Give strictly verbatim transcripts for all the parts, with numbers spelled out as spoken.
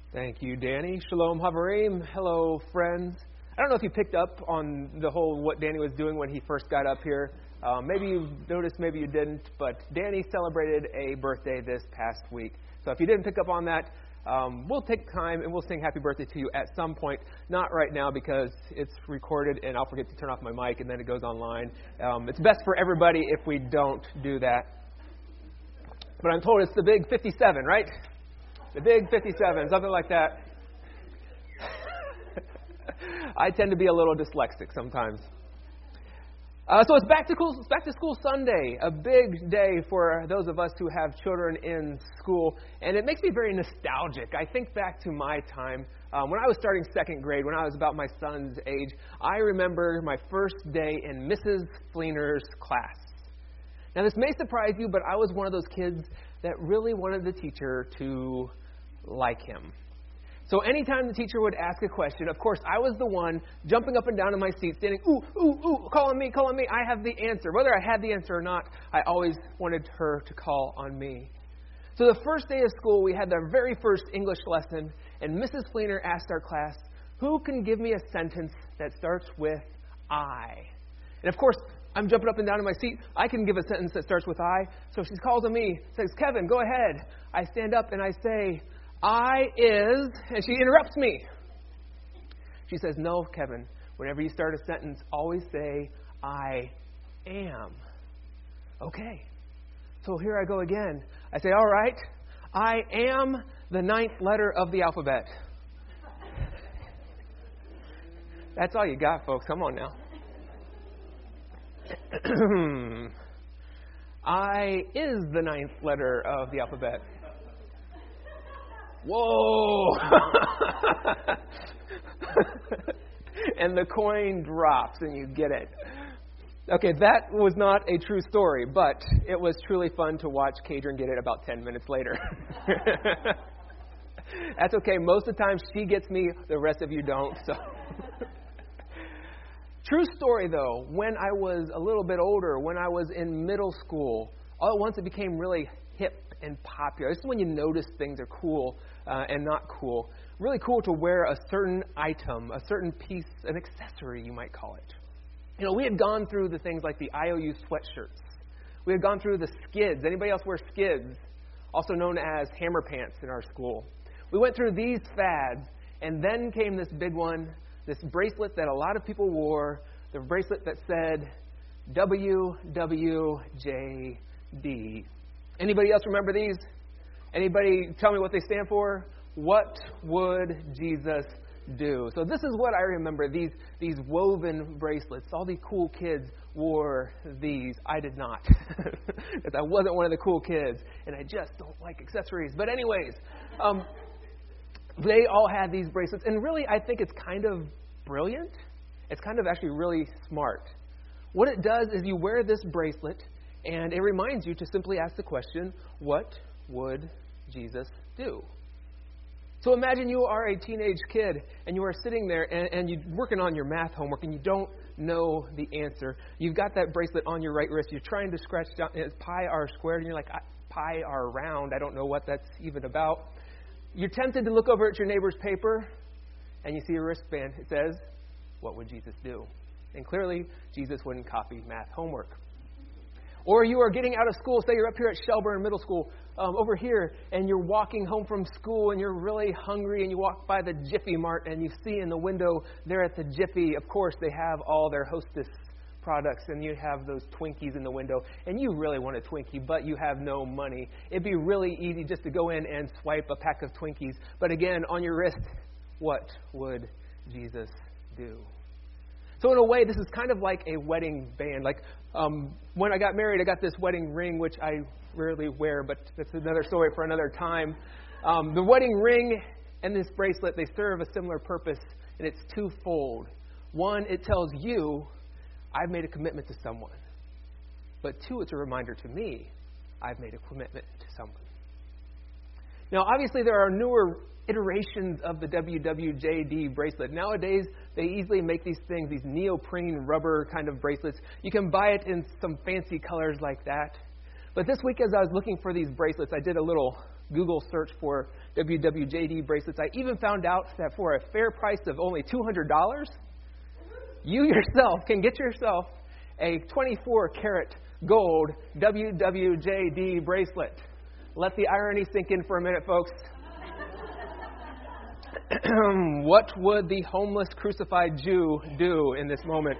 Thank you, Danny. Shalom Havarim. Hello, friends. I don't know if you picked up on the whole what Danny was doing when he first got up here. Um, maybe you noticed, maybe you didn't, but Danny celebrated a birthday this past week. So if you didn't pick up on that, um, we'll take time and we'll sing happy birthday to you at some point. Not right now because it's recorded and I'll forget to turn off my mic and then it goes online. Um, it's best for everybody if we don't do that. But I'm told it's the big fifty-seven, right? The big fifty-seven, something like that. I tend to be a little dyslexic sometimes. Uh, so it's back to school, back to school Sunday, a big day for those of us who have children in school, and it makes me very nostalgic. I think back to my time um, when I was starting second grade, when I was about my son's age. I remember my first day in Missus Fleener's class. Now, this may surprise you, but I was one of those kids that really wanted the teacher to like him. So anytime the teacher would ask a question, of course, I was the one jumping up and down in my seat, standing, ooh, ooh, ooh, call on me, call on me. I have the answer. Whether I had the answer or not, I always wanted her to call on me. So the first day of school, we had our very first English lesson, and Missus Fleener asked our class, who can give me a sentence that starts with I? And of course, I'm jumping up and down in my seat. I can give a sentence that starts with I. So she calls on me, says, Kevin, go ahead. I stand up and I say, I is, and she interrupts me. She says, no, Kevin, whenever you start a sentence, always say, I am. Okay. So here I go again. I say, all right, I am the ninth letter of the alphabet. That's all you got, folks. Come on now. I is the ninth letter of the alphabet. Whoa! And the coin drops and you get it. Okay, that was not a true story, but it was truly fun to watch Kadrin get it about ten minutes later. That's okay. Most of the time she gets me, the rest of you don't. So. True story, though, when I was a little bit older, when I was in middle school, all at once it became really hip and popular. This is when you notice things are cool uh, and not cool. Really cool to wear a certain item, a certain piece, an accessory, you might call it. You know, we had gone through the things like the I O U sweatshirts. We had gone through the skids. Anybody else wear skids? Also known as hammer pants in our school. We went through these fads, and then came this big one, this bracelet that a lot of people wore, the bracelet that said W W J D. Anybody else remember these? Anybody tell me what they stand for? What would Jesus do? So this is what I remember, these these woven bracelets. All the cool kids wore these. I did not. Because I wasn't one of the cool kids, and I just don't like accessories. But anyways, um, they all had these bracelets, and really I think it's kind of brilliant. It's kind of actually really smart. What it does is you wear this bracelet, and it reminds you to simply ask the question, what would Jesus do? So imagine you are a teenage kid, and you are sitting there, and, and you're working on your math homework, and you don't know the answer. You've got that bracelet on your right wrist. You're trying to scratch down, is pi r squared? And you're like, pi r round. I don't know what that's even about. You're tempted to look over at your neighbor's paper, and you see a wristband. It says, what would Jesus do? And clearly, Jesus wouldn't copy math homework. Or you are getting out of school. Say you're up here at Shelburne Middle School, um, over here, and you're walking home from school, and you're really hungry, and you walk by the Jiffy Mart, and you see in the window there at the Jiffy, of course, they have all their Hostess products, and you have those Twinkies in the window, and you really want a Twinkie, but you have no money. It'd be really easy just to go in and swipe a pack of Twinkies. But again, on your wrist, what would Jesus do? So in a way, this is kind of like a wedding band. Like um, when I got married, I got this wedding ring, which I rarely wear, but that's another story for another time. Um, the wedding ring and this bracelet, they serve a similar purpose, and it's twofold. One, it tells you, I've made a commitment to someone. But two, it's a reminder to me, I've made a commitment to someone. Now, obviously, there are newer iterations of the W W J D bracelet. Nowadays, they easily make these things, these neoprene rubber kind of bracelets. You can buy it in some fancy colors like that. But this week, as I was looking for these bracelets, I did a little Google search for W W J D bracelets. I even found out that for a fair price of only two hundred dollars, you yourself can get yourself a twenty-four karat gold W W J D bracelet. Let the irony sink in for a minute, folks. What would the homeless crucified Jew do in this moment?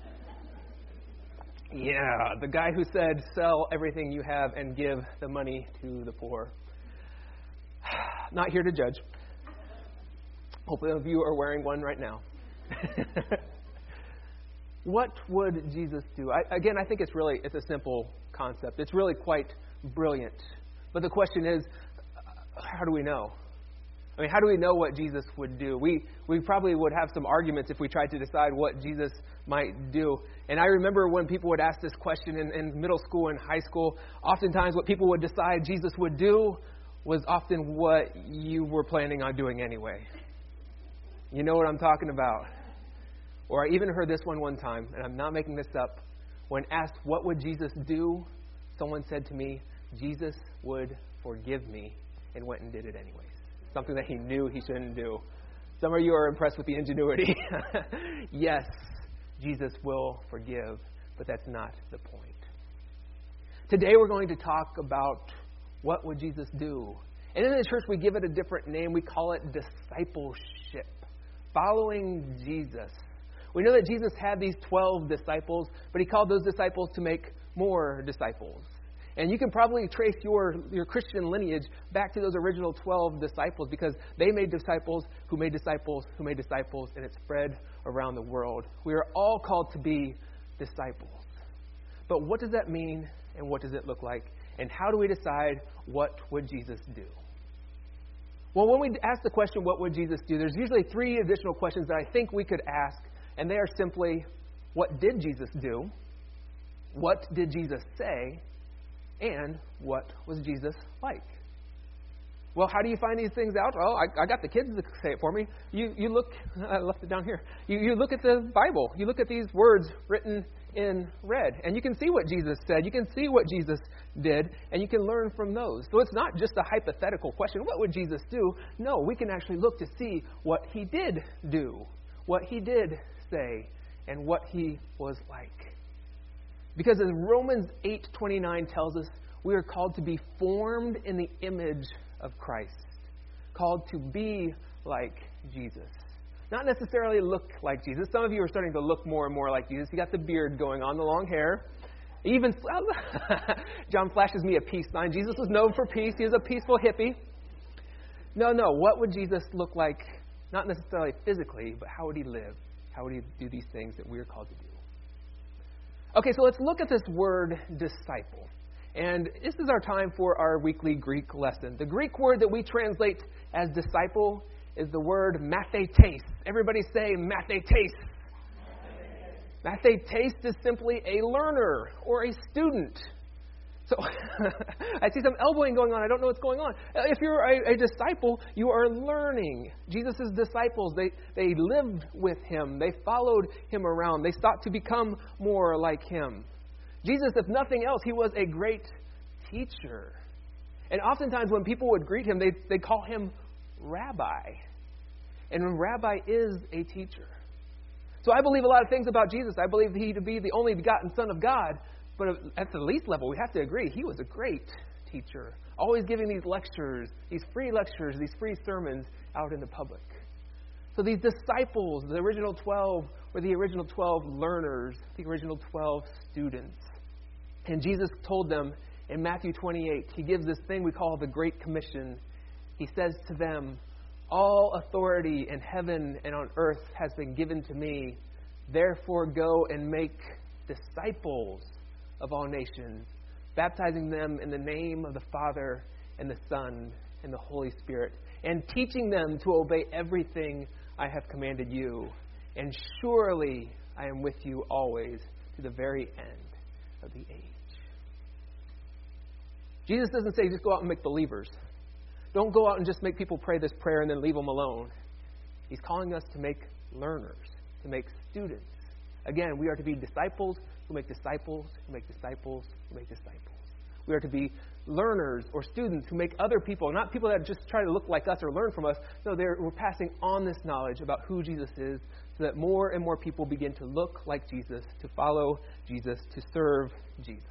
Yeah, the guy who said, sell everything you have and give the money to the poor. Not here to judge. Hopefully some of you are wearing one right now. What would Jesus do? I, again, I think it's really, it's a simple concept. It's really quite brilliant. But the question is, how do we know? I mean, how do we know what Jesus would do? We we probably would have some arguments if we tried to decide what Jesus might do. And I remember when people would ask this question in, in middle school and high school, oftentimes what people would decide Jesus would do was often what you were planning on doing anyway. You know what I'm talking about. Or I even heard this one one time, and I'm not making this up. When asked, what would Jesus do? Someone said to me, Jesus would forgive me, and went and did it anyways. Something that he knew he shouldn't do. Some of you are impressed with the ingenuity. Yes, Jesus will forgive, but that's not the point. Today we're going to talk about what would Jesus do. And in the church we give it a different name. We call it discipleship. Following Jesus. We know that Jesus had these twelve disciples, but he called those disciples to make more disciples. And you can probably trace your, your Christian lineage back to those original twelve disciples because they made disciples who made disciples who made disciples, and it spread around the world. We are all called to be disciples. But what does that mean, and what does it look like? And how do we decide what would Jesus do? Well, when we ask the question, what would Jesus do, there's usually three additional questions that I think we could ask, and they are simply, what did Jesus do? What did Jesus say? And what was Jesus like? Well, how do you find these things out? Oh, I, I got the kids to say it for me. You you look, I left it down here. You, you look at the Bible. You look at these words written in red, and you can see what Jesus said. You can see what Jesus did, and you can learn from those. So it's not just a hypothetical question. What would Jesus do? No, we can actually look to see what he did do, what he did say, and what he was like. Because as Romans eight twenty-nine tells us, we are called to be formed in the image of Christ. Called to be like Jesus. Not necessarily look like Jesus. Some of you are starting to look more and more like Jesus. You got the beard going on, the long hair. Even John flashes me a peace sign. Jesus was known for peace. He was a peaceful hippie. No, no. What would Jesus look like? Not necessarily physically, but how would he live? How would he do these things that we are called to do? Okay, so let's look at this word disciple. And this is our time for our weekly Greek lesson. The Greek word that we translate as disciple is the word mathetes. Everybody say mathetes. Mathetes is simply a learner or a student. So I see some elbowing going on. I don't know what's going on. If you're a, a disciple, you are learning. Jesus' disciples, they, they lived with him. They followed him around. They sought to become more like him. Jesus, if nothing else, he was a great teacher. And oftentimes when people would greet him, they they call him rabbi. And rabbi is a teacher. So I believe a lot of things about Jesus. I believe he to be the only begotten Son of God. But at the least level, we have to agree, he was a great teacher. Always giving these lectures, these free lectures, these free sermons out in the public. So these disciples, the original twelve, were the original twelve learners, the original twelve students. And Jesus told them in Matthew twenty-eight, he gives this thing we call the Great Commission. He says to them, all authority in heaven and on earth has been given to me. Therefore go and make disciples of all nations, baptizing them in the name of the Father and the Son and the Holy Spirit, and teaching them to obey everything I have commanded you. And surely I am with you always to the very end of the age. Jesus doesn't say just go out and make believers. Don't go out and just make people pray this prayer and then leave them alone. He's calling us to make learners, to make students. Again, we are to be disciples who make disciples, who make disciples, who make disciples. We are to be learners or students who make other people, not people that just try to look like us or learn from us. No, they're, we're passing on this knowledge about who Jesus is so that more and more people begin to look like Jesus, to follow Jesus, to serve Jesus.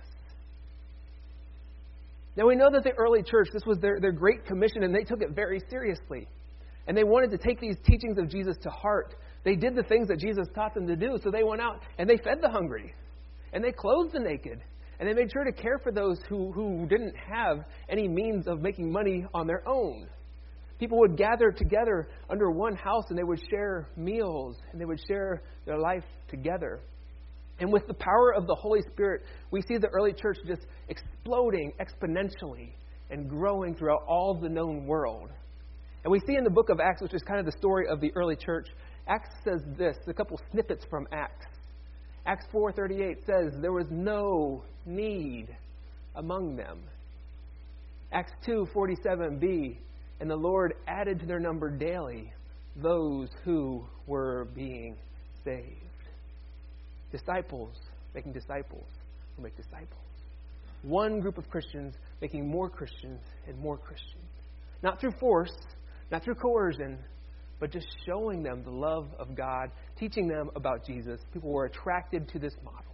Now we know that the early church, this was their, their great commission, and they took it very seriously. And they wanted to take these teachings of Jesus to heart. They did the things that Jesus taught them to do. So they went out and they fed the hungry. And they clothed the naked. And they made sure to care for those who, who didn't have any means of making money on their own. People would gather together under one house and they would share meals and they would share their life together. And with the power of the Holy Spirit, we see the early church just exploding exponentially and growing throughout all the known world. And we see in the book of Acts, which is kind of the story of the early church, Acts says this, a couple snippets from Acts. Acts four thirty-eight says, there was no need among them. Acts two forty-seven b, and the Lord added to their number daily those who were being saved. Disciples making disciples who make disciples. One group of Christians making more Christians and more Christians. Not through force, not through coercion, but just showing them the love of God, teaching them about Jesus. People were attracted to this model.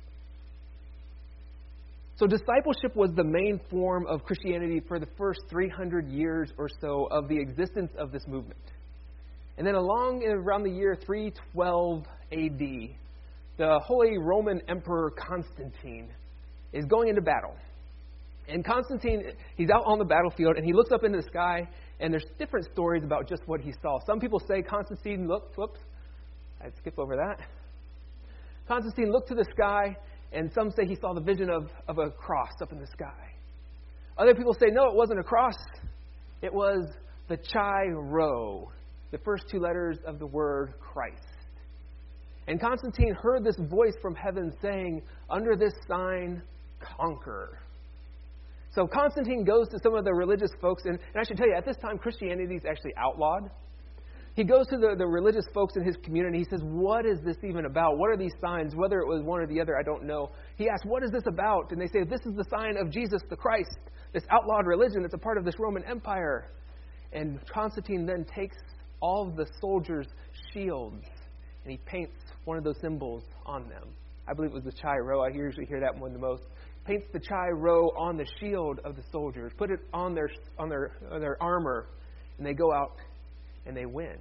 So discipleship was the main form of Christianity for the first three hundred years or so of the existence of this movement. And then along around the year three twelve A D, the Holy Roman Emperor Constantine is going into battle. And Constantine, he's out on the battlefield, and he looks up into the sky, and there's different stories about just what he saw. Some people say Constantine looked, whoops, I'd skip over that. Constantine looked to the sky, and some say he saw the vision of, of a cross up in the sky. Other people say, no, it wasn't a cross. It was the Chi Rho, the first two letters of the word Christ. And Constantine heard this voice from heaven saying, under this sign, conquer. So Constantine goes to some of the religious folks, and, and I should tell you, at this time, Christianity is actually outlawed. He goes to the, the religious folks in his community. He says, what is this even about? What are these signs? Whether it was one or the other, I don't know. He asks, what is this about? And they say, this is the sign of Jesus the Christ, this outlawed religion that's a part of this Roman Empire. And Constantine then takes all of the soldiers' shields, and he paints one of those symbols on them. I believe it was the Chi Rho. I usually hear that one the most. Paints the Chi Rho on the shield of the soldiers, put it on their on their on their armor, and they go out and they win.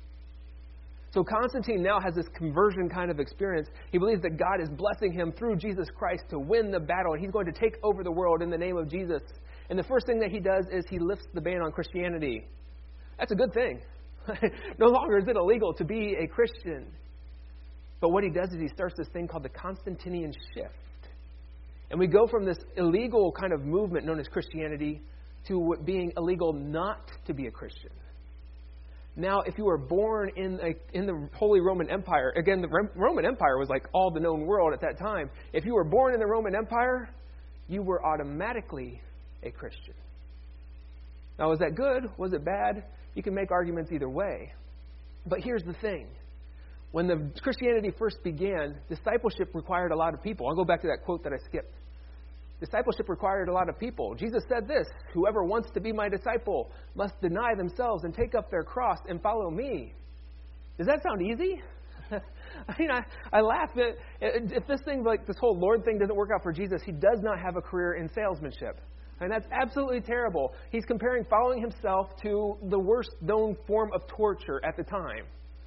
So Constantine now has this conversion kind of experience. He believes that God is blessing him through Jesus Christ to win the battle, and he's going to take over the world in the name of Jesus. And the first thing that he does is he lifts the ban on Christianity. That's a good thing. No longer is it illegal to be a Christian. But what he does is he starts this thing called the Constantinian shift. And we go from this illegal kind of movement known as Christianity to it being illegal not to be a Christian. Now, if you were born in a, in the Holy Roman Empire, again, the Roman Empire was like all the known world at that time. If you were born in the Roman Empire, you were automatically a Christian. Now, was that good? Was it bad? You can make arguments either way. But here's the thing. When the Christianity first began, discipleship required a lot of people. I'll go back to that quote that I skipped. Discipleship required a lot of people. Jesus said this, whoever wants to be my disciple must deny themselves and take up their cross and follow me. Does that sound easy? I mean, I, I laugh at if this thing, like this whole Lord thing doesn't work out for Jesus, he does not have a career in salesmanship. And that's absolutely terrible. He's comparing following himself to the worst known form of torture at the time.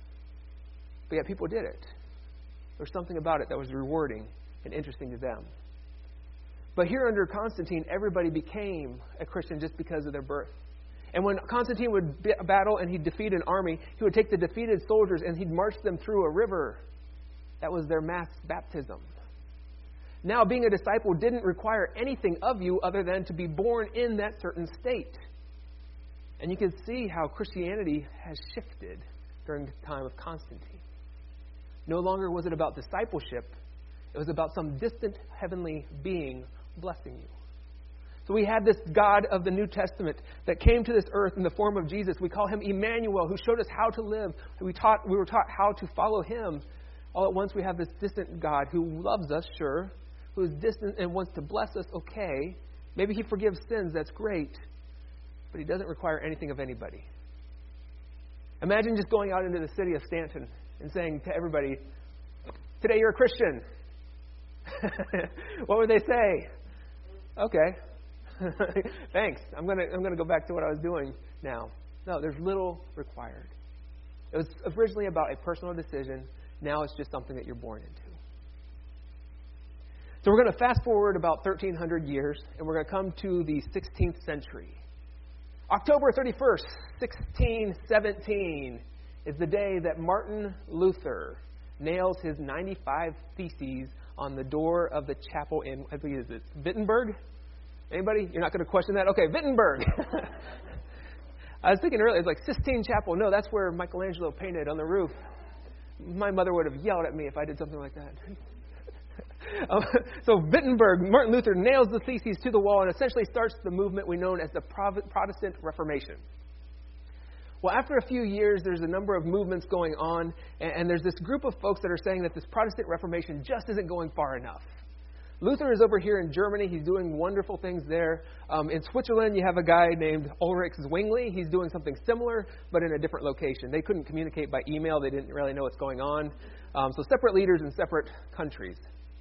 But yet people did it. There's something about it that was rewarding and interesting to them. But here under Constantine, everybody became a Christian just because of their birth. And when Constantine would battle and he'd defeat an army, he would take the defeated soldiers and he'd march them through a river. That was their mass baptism. Now, being a disciple didn't require anything of you other than to be born in that certain state. And you can see how Christianity has shifted during the time of Constantine. No longer was it about discipleship. It was about some distant heavenly being blessing you. So we had this God of the New Testament that came to this earth in the form of Jesus. We call him Emmanuel, who showed us how to live. We taught, we were taught how to follow him. All at once we have this distant God who loves us, sure, who is distant and wants to bless us, okay, Maybe he forgives sins. That's great. But he doesn't require anything of anybody. Imagine just going out into the city of Stanton and saying to everybody, today you're a Christian. What would they say? Okay. Thanks. I'm going to I'm going to go back to what I was doing now. No, there's little required. It was originally about a personal decision. Now it's just something that you're born into. So we're going to fast forward about thirteen hundred years, and we're going to come to the sixteenth century. October thirty-first, sixteen seventeen is the day that Martin Luther nails his ninety-five Theses on the door of the chapel in, I think, is it Wittenberg? Anybody? You're not going to question that? Okay, Wittenberg. I was thinking earlier, it's like Sistine Chapel. No, that's where Michelangelo painted on the roof. My mother would have yelled at me if I did something like that. um, so Wittenberg, Martin Luther nails the Theses to the wall and essentially starts the movement we know as the Protestant Reformation. Well, after a few years, there's a number of movements going on, and, and there's this group of folks that are saying that this Protestant Reformation just isn't going far enough. Luther is over here in Germany. He's doing wonderful things there. Um, in Switzerland, you have a guy named Ulrich Zwingli. He's doing something similar, but in a different location. They couldn't communicate by email. They didn't really know what's going on. Um, so separate leaders in separate countries.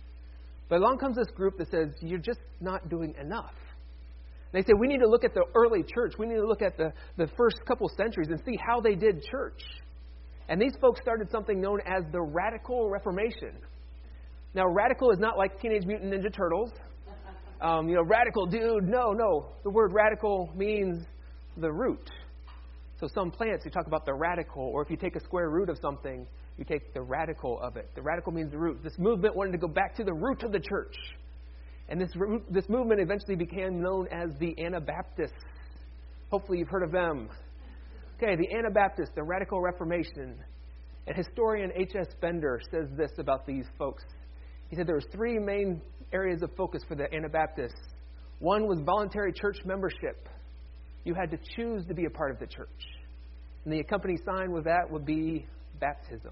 But along comes this group that says, you're just not doing enough. They say, we need to look at the early church. We need to look at the, the first couple centuries and see how they did church. And these folks started something known as the Radical Reformation. Now, radical is not like Teenage Mutant Ninja Turtles. Um, you know, radical dude. No, no. The word radical means the root. So some plants, you talk about the radical, or if you take a square root of something, you take the radical of it. The radical means the root. This movement wanted to go back to the root of the church. And this this movement eventually became known as the Anabaptists. Hopefully you've heard of them. Okay, the Anabaptists, the Radical Reformation. And historian H S Bender says this about these folks. He said there was three main areas of focus for the Anabaptists. One was voluntary church membership. You had to choose to be a part of the church. And the accompanying sign with that would be baptism.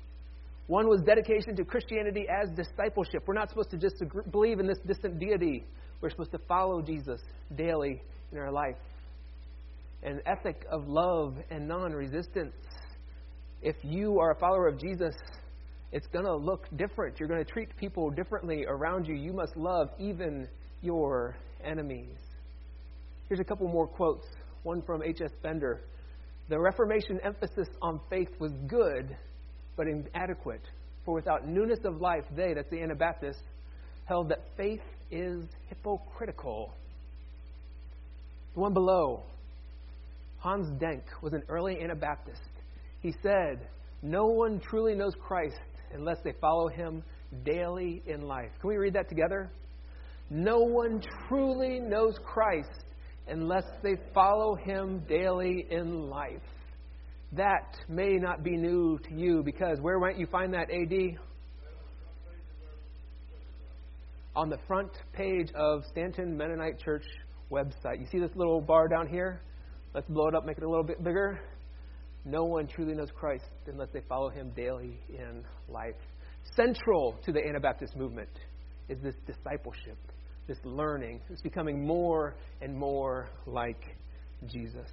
One was dedication to Christianity as discipleship. We're not supposed to just believe in this distant deity. We're supposed to follow Jesus daily in our life. An ethic of love and non-resistance. If you are a follower of Jesus, it's going to look different. You're going to treat people differently around you. You must love even your enemies. Here's a couple more quotes. One from H S Bender. The Reformation emphasis on faith was good, but inadequate. For without newness of life, they, that's the Anabaptists, held that faith is hypocritical. The one below, Hans Denk, was an early Anabaptist. He said, no one truly knows Christ unless they follow him daily in life. Can we read that together? No one truly knows Christ unless they follow him daily in life. That may not be new to you, because where might you find that, A D? On the front page of Stanton Mennonite Church website. You see this little bar down here? Let's blow it up, make it a little bit bigger. No one truly knows Christ unless they follow him daily in life. Central to the Anabaptist movement is this discipleship, this learning. It's becoming more and more like Jesus.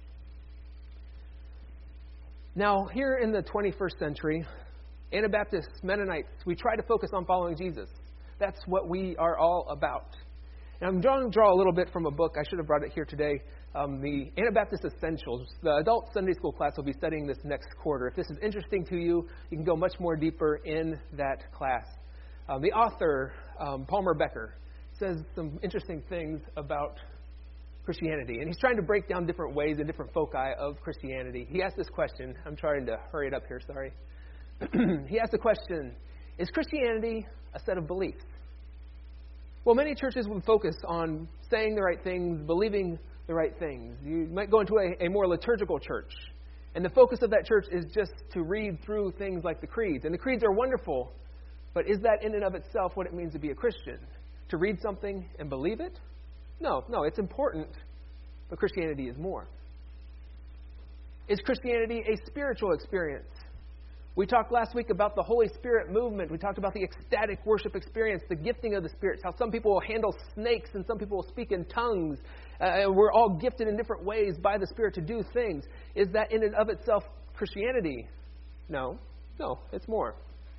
Now, here in the twenty-first century, Anabaptists, Mennonites, we try to focus on following Jesus. That's what we are all about. And I'm going to draw a little bit from a book. I should have brought it here today. Um, the Anabaptist Essentials. The adult Sunday school class will be studying this next quarter. If this is interesting to you, you can go much more deeper in that class. Um, the author, um, Palmer Becker, says some interesting things about Christianity. And he's trying to break down different ways and different foci of Christianity. He asked this question. I'm trying to hurry it up here, sorry. He asked the question, is Christianity a set of beliefs? Well, many churches would focus on saying the right things, believing the right things. You might go into a, a more liturgical church, and the focus of that church is just to read through things like the creeds. And the creeds are wonderful, but is that in and of itself what it means to be a Christian? To read something and believe it? No, no, it's important, but Christianity is more. Is Christianity a spiritual experience? We talked last week about the Holy Spirit movement. We talked about the ecstatic worship experience, the gifting of the spirits, how some people will handle snakes and some people will speak in tongues. Uh, and we're all gifted in different ways by the Spirit to do things. Is that in and of itself Christianity? No. No, it's more.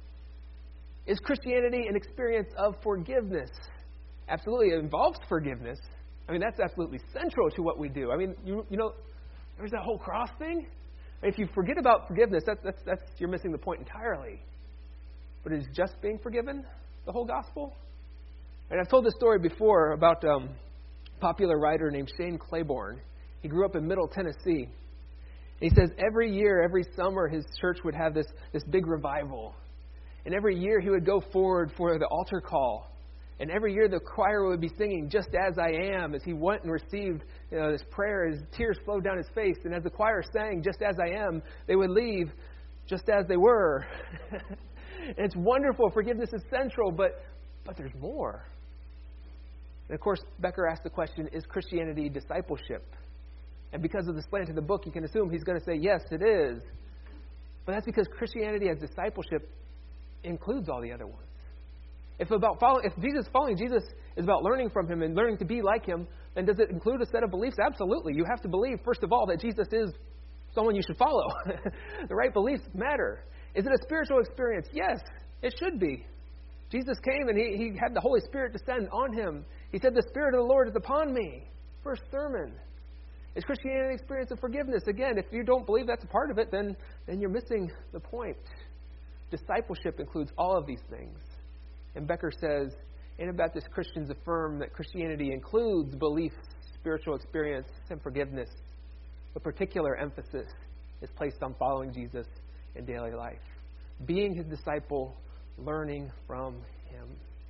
Is Christianity an experience of forgiveness? Absolutely. It involves forgiveness. I mean, that's absolutely central to what we do. I mean, you you know, there's that whole cross thing. If you forget about forgiveness, that's, that's, that's you're missing the point entirely. But is just being forgiven the whole gospel? And I've told this story before about um, a popular writer named Shane Claiborne. He grew up in Middle Tennessee. And he says every year, every summer, his church would have this, this big revival. And every year he would go forward for the altar call. And every year the choir would be singing, "Just as I am," as he went and received you know, this prayer. His tears flowed down his face. And as the choir sang, "Just as I am," they would leave just as they were. And it's wonderful. Forgiveness is central, but but there's more. And of course, Becker asked the question, is Christianity discipleship? And because of the slant of the book, you can assume he's going to say, yes, it is. But that's because Christianity as discipleship includes all the other ones. If about follow, if Jesus following Jesus is about learning from him and learning to be like him, then does it include a set of beliefs? Absolutely. You have to believe, first of all, that Jesus is someone you should follow. The right beliefs matter. Is it a spiritual experience? Yes, it should be. Jesus came and he, he had the Holy Spirit descend on him. He said, "The Spirit of the Lord is upon me." First sermon. Is Christianity an experience of forgiveness? Again, if you don't believe that's a part of it, then, then you're missing the point. Discipleship includes all of these things. And Becker says, Anabaptist Christians affirm that Christianity includes belief, spiritual experience, and forgiveness. A particular emphasis is placed on following Jesus in daily life, being his disciple, learning from him.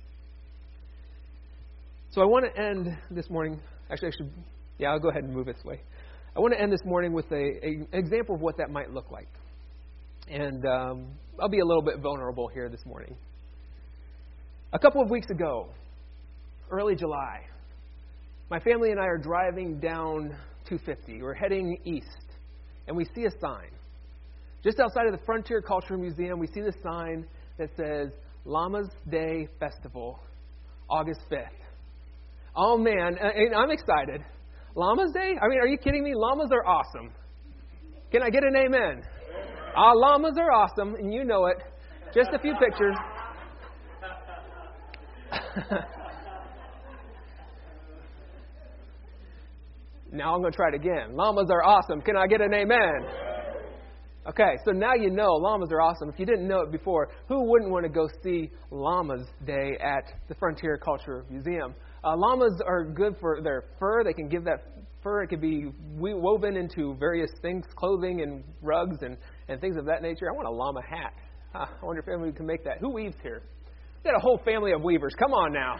So I want to end this morning, actually I should, yeah, I'll go ahead and move this way. I want to end this morning with a, a, an example of what that might look like. And um, I'll be a little bit vulnerable here this morning. A couple of weeks ago, early July, my family and I are driving down two fifty. We're heading east, and we see a sign. Just outside of the Frontier Cultural Museum, we see the sign that says, Llamas Day Festival, August fifth. Oh, man, and I'm excited. Llamas Day? I mean, are you kidding me? Llamas are awesome. Can I get an amen? Ah, llamas are awesome, and you know it. Just a few pictures. Now I'm going to try it again. Llamas are awesome. Can I get an amen? Okay, so now you know llamas are awesome. If you didn't know it before, who wouldn't want to go see Llamas Day at the Frontier Culture Museum? Uh, llamas are good for their fur. They can give that fur. It can be woven into various things, clothing and rugs and, and things of that nature. I want a llama hat. Huh, I wonder if anybody can make that. Who weaves here? We got a whole family of weavers. Come on now.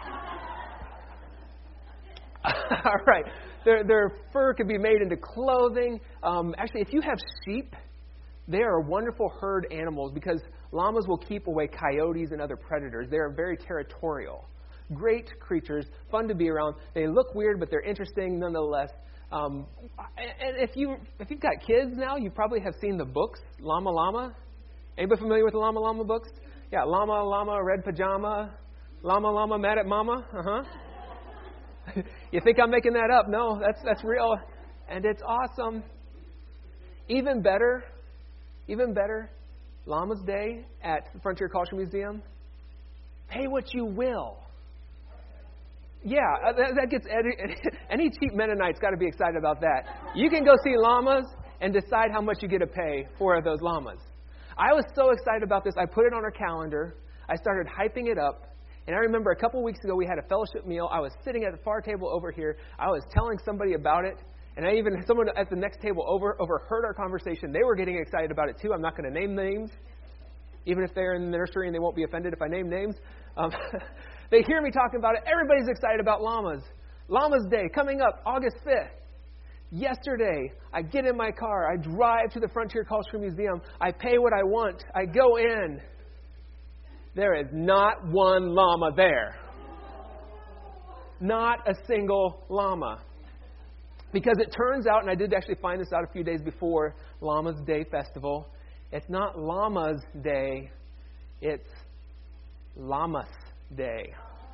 All right. Their, their fur could be made into clothing. Um, actually, if you have sheep, they are wonderful herd animals because llamas will keep away coyotes and other predators. They are very territorial. Great creatures, fun to be around. They look weird, but they're interesting nonetheless. Um, and if, you, if you've got kids now, you probably have seen the books, Llama Llama. Anybody familiar with the Llama Llama books? Yeah, Llama Llama, Red Pajama, Llama Llama, Mad at Mama. Uh-huh. You think I'm making that up? No, that's that's real. And it's awesome. Even better, even better, Llamas Day at the Frontier Culture Museum. Pay what you will. Yeah, that, that gets any, any cheap Mennonite's got to be excited about that. You can go see llamas and decide how much you get to pay for those llamas. I was so excited about this. I put it on our calendar. I started hyping it up. And I remember a couple weeks ago we had a fellowship meal. I was sitting at the far table over here. I was telling somebody about it. And I even, someone at the next table over overheard our conversation. They were getting excited about it too. I'm not going to name names, even if they're in the nursery and they won't be offended if I name names. Um, they hear me talking about it. Everybody's excited about llamas. Llamas Day coming up August fifth. Yesterday, I get in my car. I drive to the Frontier Culture Museum. I pay what I want. I go in. There is not one llama there. Not a single llama. Because it turns out, and I did actually find this out a few days before Llamas Day Festival, It's not Llama's Day, it's Llamas Day.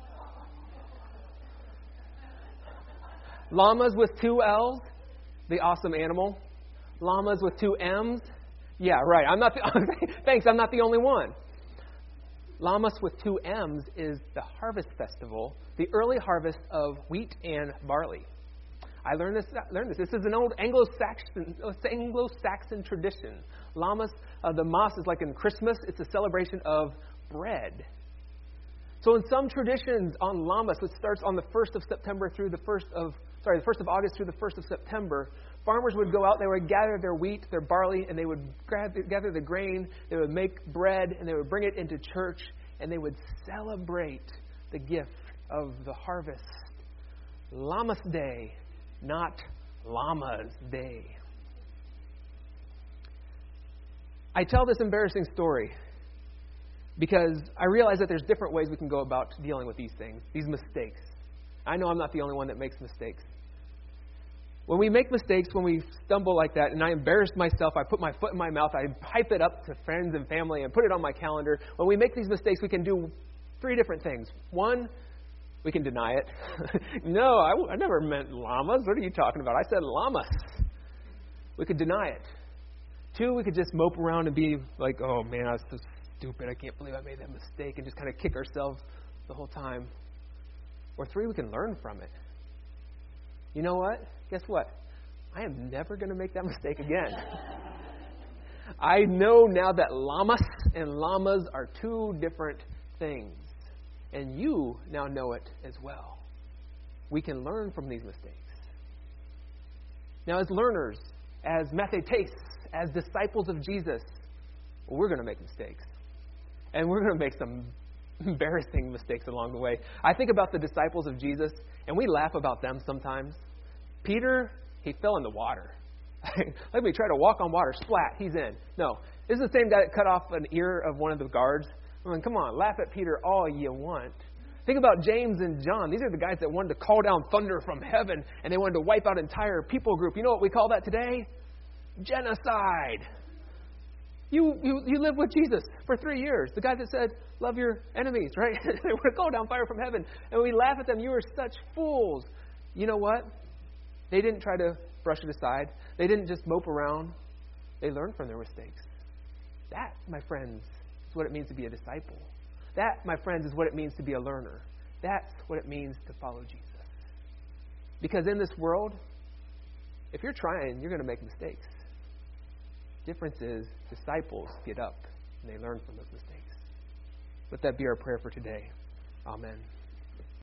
Llamas with two L's, the awesome animal. Llamas with two M's. Yeah, right. I'm not the, thanks, I'm not the only one. Llamas with two M's is the Harvest Festival, the early harvest of wheat and barley. I learned this. Learned this. This is an old Anglo-Saxon, Anglo-Saxon tradition. Lammas, uh, the Mass is like in Christmas. It's a celebration of bread. So in some traditions on Lammas, which starts on the first of September through the first of sorry, the first of August through the first of September, farmers would go out. They would gather their wheat, their barley, and they would grab, gather the grain. They would make bread, and they would bring it into church, and they would celebrate the gift of the harvest. Lammas Day. Not Llama's Day. I tell this embarrassing story because I realize that there's different ways we can go about dealing with these things, these mistakes. I know I'm not the only one that makes mistakes. When we make mistakes, when we stumble like that, and I embarrass myself, I put my foot in my mouth, I hype it up to friends and family and put it on my calendar. When we make these mistakes, we can do three different things. One, we can deny it. no, I, I never meant llamas. What are you talking about? I said llamas. We could deny it. Two, we could just mope around and be like, oh man, I was so stupid. I can't believe I made that mistake, and just kind of kick ourselves the whole time. Or three, we can learn from it. You know what? Guess what? I am never going to make that mistake again. I know now that llamas and llamas are two different things. And you now know it as well. We can learn from these mistakes. Now, as learners, as mathetes, as disciples of Jesus, well, we're going to make mistakes. And we're going to make some embarrassing mistakes along the way. I think about the disciples of Jesus, and we laugh about them sometimes. Peter, he fell in the water. Let me try to walk on water. Splat, he's in. No, this is the same guy that cut off an ear of one of the guards. I mean, come on, laugh at Peter all you want. Think about James and John. These are the guys that wanted to call down thunder from heaven, and they wanted to wipe out an entire people group. You know what we call that today? Genocide. You, you you lived with Jesus for three years. The guy that said, love your enemies, right? They want to call down fire from heaven. And we laugh at them. You are such fools. You know what? They didn't try to brush it aside. They didn't just mope around. They learned from their mistakes. That, my friends, what it means to be a disciple. That, my friends, is what it means to be a learner. That's what it means to follow Jesus. Because in this world, if you're trying, you're going to make mistakes. Difference is disciples get up and they learn from those mistakes. Let that be our prayer for today. Amen.